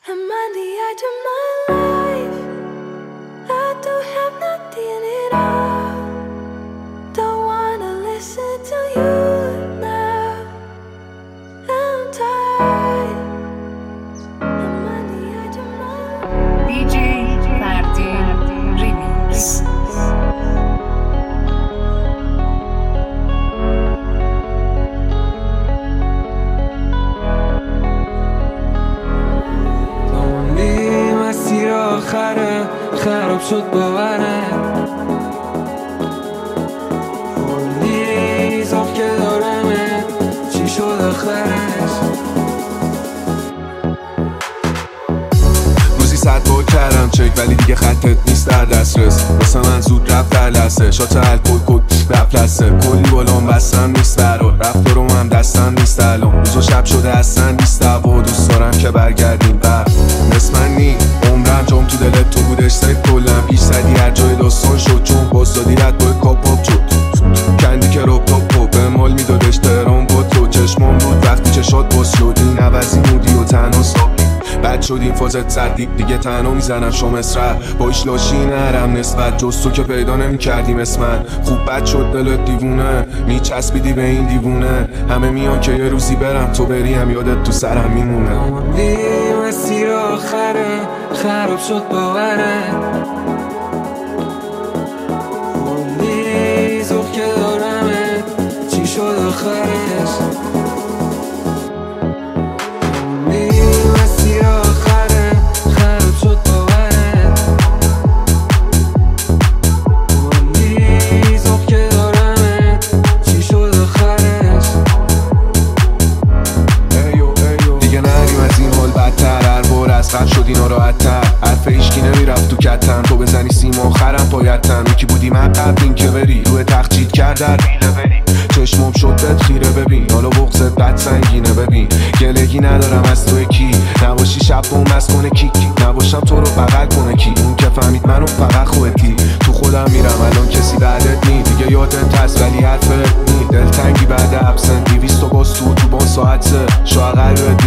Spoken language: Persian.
Am I the edge of my life? I don't have nothing at all. Don't wanna listen to you now. I'm tired. Am I the edge of my life? DJ Ferdi Remix. مسیر آخره خراب شد باورم کلی زاف که دارمه چی شد آخرش روزی 100 بار کردم چک ولی دیگه خطت نیست در دسترس واسه من زود رفت در لحظه شات الکل کد رفت لسه کلی بالون بستن نیست برا رفتارم هم دستن نیست الان روز و شب شده اصلا نیست دعوا دوست دارم که برگردیم بر مثل من نی عمرم جام تو دلت تو بودش سک کلم پیش زدی هر جای داستان شد چون باز دادی رد باید کاپ شد کندی که راب تاپ به مال میدادش تهران با تو چشمام بود وقتی چشات باز شدی نوزی مودی و تنها سابی بد شدیم فازت زدی دیگه تنها میزنم شو مصرع باش لاشی نرم نسبت جز تو که پیدا نمی کردیم اسم من خوب بد شد دلت دیوونه میچسبیدی به این دیوونه همه میان که یه روزی برم تو بری هم یادت تو سرم میمونه مسیر آخره خراب شد باورم کلی زاف که دارمه چی شد آخرش قد شدی ناراحت‌تر حرف هیچکی نمیرفت تو کتن تو بزنی سیم آخرم پایتن یکی بودی من قبل این که بری روی تخت چیت کرد در چشمم شد بهت خیره ببین حالا بغضت بد سنگینه ببین گلگی ندارم از تو کی نباشی شب بوم از کنه کی نباشم تو رو بغل کنه کی اون که فهمید منو فقط خودتی تو خودم میرم الان کسی بعدت نی دیگه یادت هست ولی حرفت نی دلتنگی بعد ابسن 200 باز تو بان ساعت شو قلبت